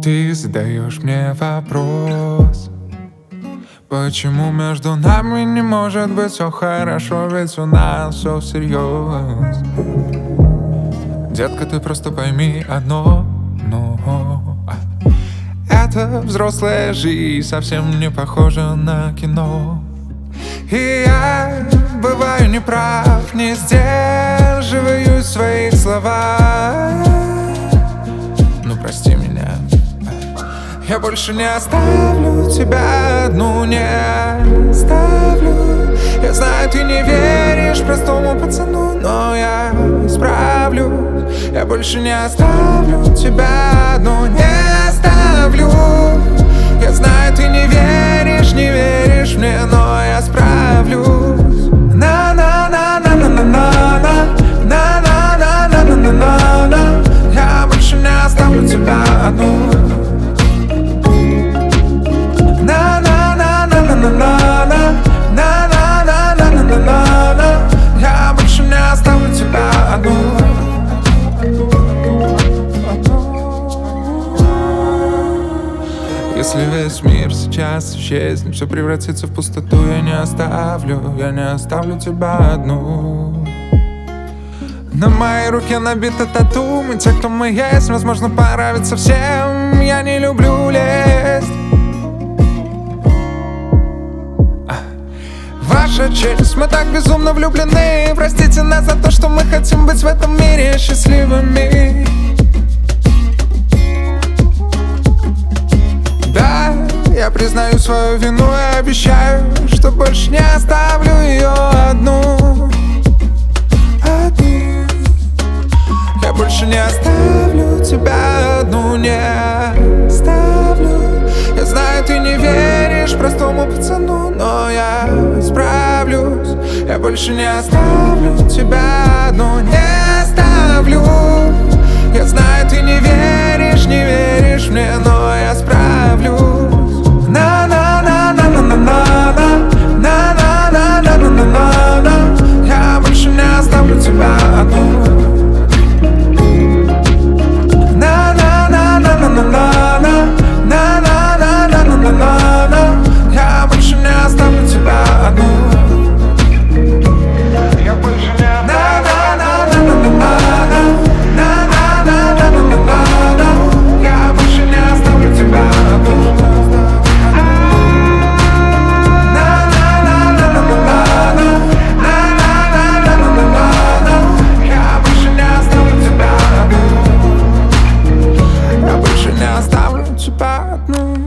Ты задаешь мне вопрос: почему между нами не может быть все хорошо, ведь у нас все всерьез. Детка, ты просто пойми одно, это взрослая жизнь, совсем не похожа на кино. И я бываю неправ, не сдерживаю своих слова. Ну прости меня, я больше не оставлю тебя одну, не оставлю. Я знаю, ты не веришь простому пацану, но я справлюсь. Я больше не оставлю тебя одну, не оставлю. Я знаю, ты не веришь мне, но я справлюсь. На-на-на-на-на-на-на-на-на-на-на-на-на. Я больше не оставлю тебя одну. Я больше не оставлю тебя одну. Если весь мир сейчас исчезнет, все превратится в пустоту, я не оставлю тебя одну. На моей руке набито тату, мы те, кто мы есть, возможно, понравится всем. Я не люблю лезть. Ваша честь, мы так безумно влюблены. Простите нас за то, что мы хотим быть в этом мире счастливыми. Да, я признаю свою вину и обещаю, что больше не оставлю ее одну. Я больше не оставлю тебя одну, не оставлю. Я знаю, ты не веришь простому пацану, но я справлюсь. Я больше не оставлю тебя одну, не оставлю. Я знаю, ты не веришь мне, но я справлюсь. На-на-на-на-на-на-на-на-на-на-на-на. Я больше не оставлю тебя одну. Я больше не оставлю тебя одну. Я больше не Я больше не оставлю тебя одну. Я больше не оставлю тебя одну. Я больше не оставлю тебя одну.